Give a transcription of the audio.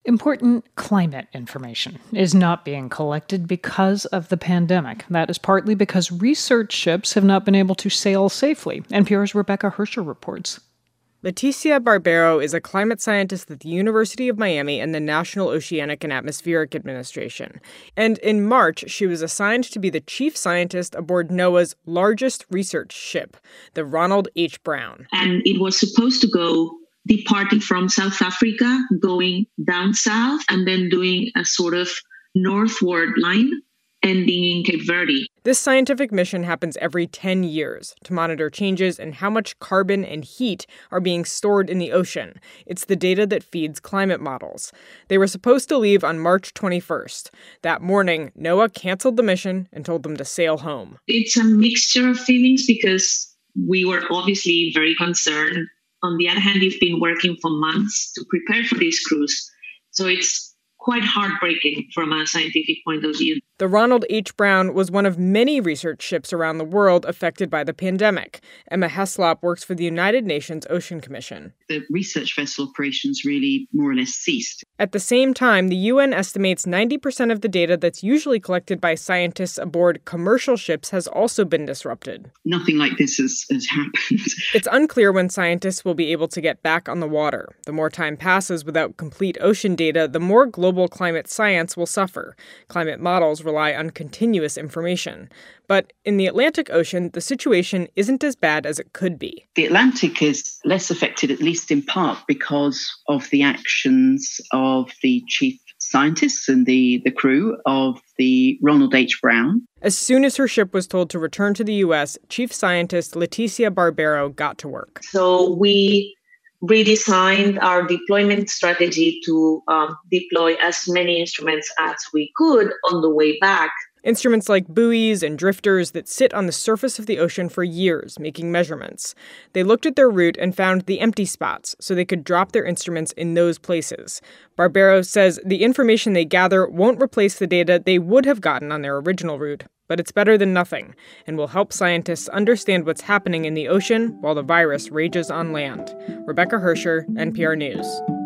Important climate information is not being collected because of the pandemic. That is partly because research ships have not been able to sail safely. NPR's Rebecca Hersher reports. Leticia Barbero is a climate scientist at the University of Miami and the National Oceanic and Atmospheric Administration. And in March, she was assigned to be the chief scientist aboard NOAA's largest research ship, the Ronald H. Brown. And it was supposed to go departing from South Africa, going down south, and then doing a sort of northward line, ending in Cape Verde. This scientific mission happens every 10 years to monitor changes in how much carbon and heat are being stored in the ocean. It's the data that feeds climate models. They were supposed to leave on March 21st. That morning, NOAA canceled the mission and told them to sail home. It's a mixture of feelings because we were obviously very concerned. On the other hand, we've been working for months to prepare for this cruise. So it's quite heartbreaking from a scientific point of view. The Ronald H. Brown was one of many research ships around the world affected by the pandemic. Emma Heslop works for the United Nations Ocean Commission. The research vessel operations really more or less ceased. At the same time, the UN estimates 90% of the data that's usually collected by scientists aboard commercial ships has also been disrupted. Nothing like this has happened. It's unclear when scientists will be able to get back on the water. The more time passes without complete ocean data, the more global climate science will suffer. Climate models rely on continuous information. But in the Atlantic Ocean, the situation isn't as bad as it could be. The Atlantic is less affected, at least in part, because of the actions of the chief scientists and the crew of the Ronald H. Brown. As soon as her ship was told to return to the U.S., Chief Scientist Leticia Barbero got to work. So we redesigned our deployment strategy to deploy as many instruments as we could on the way back. Instruments like buoys and drifters that sit on the surface of the ocean for years, making measurements. They looked at their route and found the empty spots, so they could drop their instruments in those places. Barbero says the information they gather won't replace the data they would have gotten on their original route, but it's better than nothing, and will help scientists understand what's happening in the ocean while the virus rages on land. Rebecca Hersher, NPR News.